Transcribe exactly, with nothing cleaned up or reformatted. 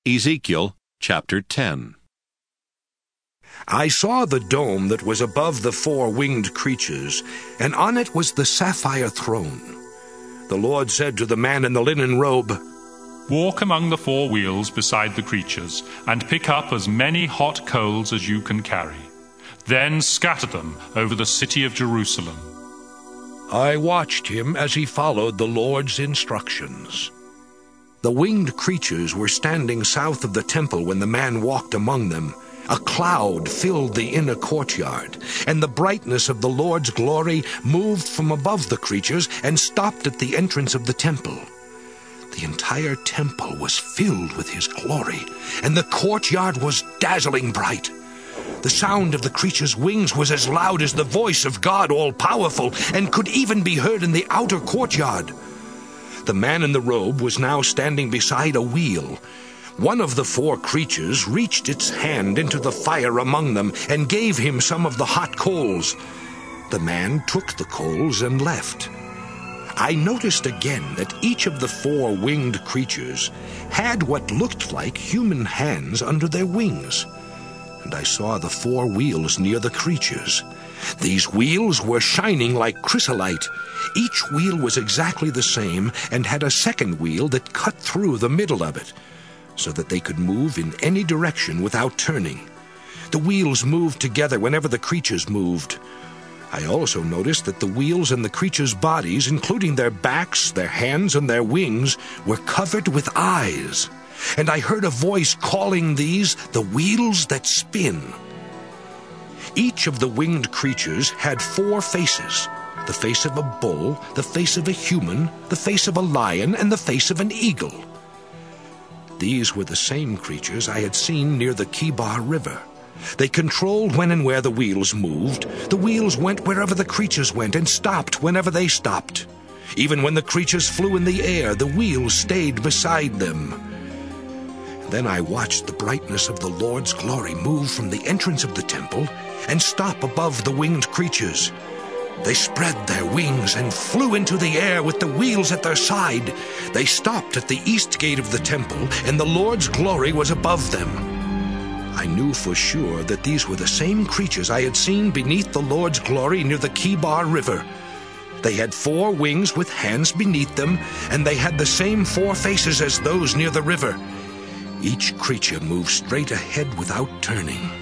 Ezekiel chapter ten. I saw the dome that was above the four winged creatures, and on it was the sapphire throne. The Lord said to the man in the linen robe, "Walk among the four wheels beside the creatures, and pick up as many hot coals as you can carry. Then scatter them over the city of Jerusalem." I watched him as he followed the Lord's instructions. The winged creatures were standing south of the temple when the man walked among them. A cloud filled the inner courtyard, and the brightness of the Lord's glory moved from above the creatures and stopped at the entrance of the temple. The entire temple was filled with his glory, and the courtyard was dazzling bright. The sound of the creatures' wings was as loud as the voice of God all-powerful, and could even be heard in the outer courtyard. The man in the robe was now standing beside a wheel. One of the four creatures reached its hand into the fire among them and gave him some of the hot coals. The man took the coals and left. I noticed again that each of the four winged creatures had what looked like human hands under their wings. And I saw the four wheels near the creatures. These wheels were shining like chrysolite. Each wheel was exactly the same and had a second wheel that cut through the middle of it, so that they could move in any direction without turning. The wheels moved together whenever the creatures moved. I also noticed that the wheels and the creatures' bodies, including their backs, their hands, and their wings, were covered with eyes. And I heard a voice calling these the wheels that spin. Each of the winged creatures had four faces: the face of a bull, the face of a human, the face of a lion, and the face of an eagle. These were the same creatures I had seen near the Kibar River. They controlled when and where the wheels moved. The wheels went wherever the creatures went and stopped whenever they stopped. Even when the creatures flew in the air, the wheels stayed beside them. Then I watched the brightness of the Lord's glory move from the entrance of the temple and stop above the winged creatures. They spread their wings and flew into the air with the wheels at their side. They stopped at the east gate of the temple, and the Lord's glory was above them. I knew for sure that these were the same creatures I had seen beneath the Lord's glory near the Kibar River. They had four wings with hands beneath them, and they had the same four faces as those near the river. Each creature moved straight ahead without turning.